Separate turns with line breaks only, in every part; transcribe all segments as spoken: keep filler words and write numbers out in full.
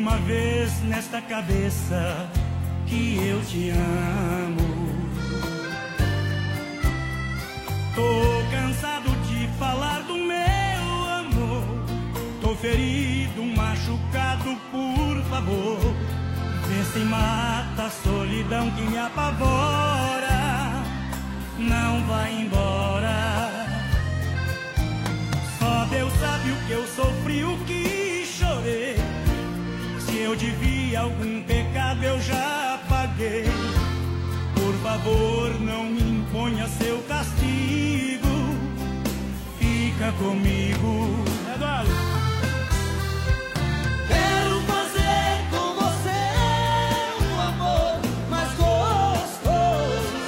uma vez nesta cabeça que eu te amo. Tô cansado de falar do meu amor. Tô ferido, machucado, por favor. Vê se mata a solidão que me apavora. Não vai embora. Só Deus sabe o que eu sofri, o que chorei. Se eu devia algum pecado eu já paguei. Por favor, não me imponha seu castigo. Fica comigo.
Eduardo.
Quero fazer com você um amor mais gostoso.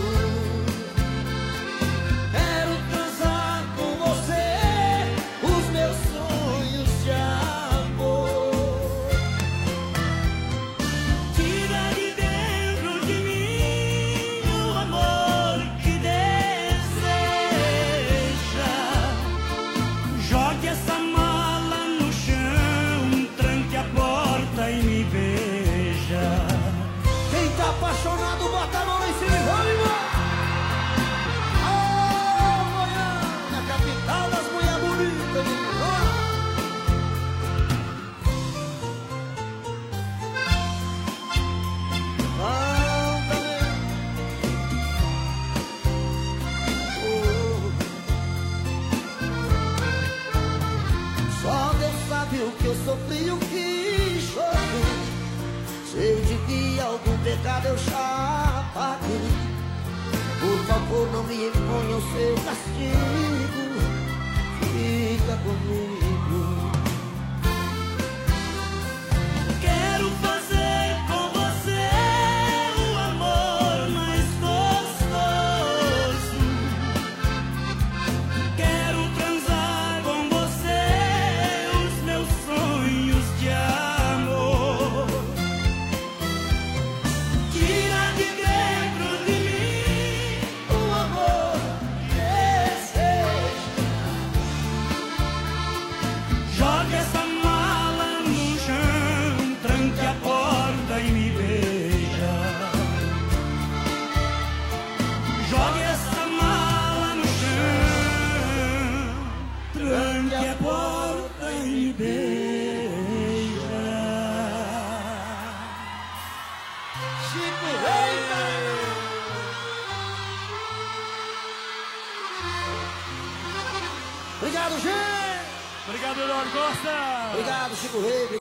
Quero transar com você os meus sonhos de amor.
Tira de dentro de mim o amor que deseja. Jogue essa mala no chão, tranque a porta e me beija.
Quem tá apaixonado, bota a mão em cima e vamos embora. Oh, Goiânia, capital das mulheres bonitas de Goiânia. Só Deus sabe o que eu sofri e o que chorei. Se eu devia algum pecado eu já paguei. Por favor, não me imponha o seu castigo. Fica comigo.
Quero fazer com você o amor mais gostoso. Quero transar com você os meus sonhos de amor. Tira de dentro de mim
O amor deseja.
joga essa mala no chão, tranque a porta e me beija. Jogue essa mala no chão, tranque a porta e me beija.
Chico Rei. Obrigado, gente.
Obrigado, Eduardo Costa.
Obrigado, Chico Rei.